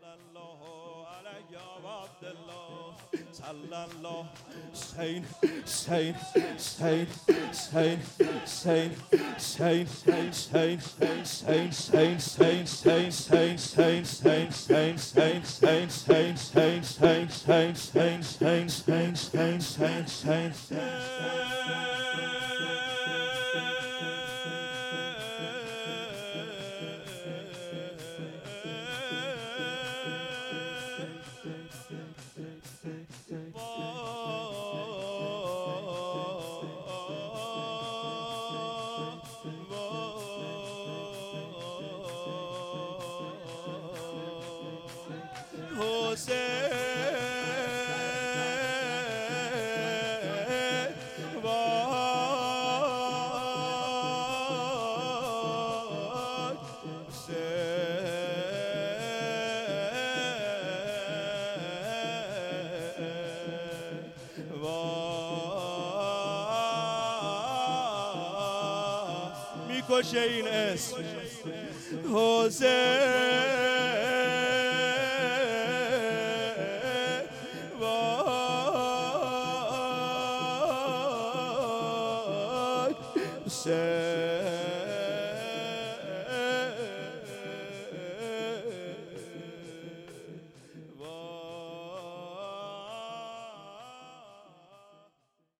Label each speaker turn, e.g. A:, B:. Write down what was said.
A: الله علیه و عبدالله صلی الله حسین حسین حسین حسین حسین حسین حسین حسین حسین حسین حسین میکشه این اسم حسین وای حسین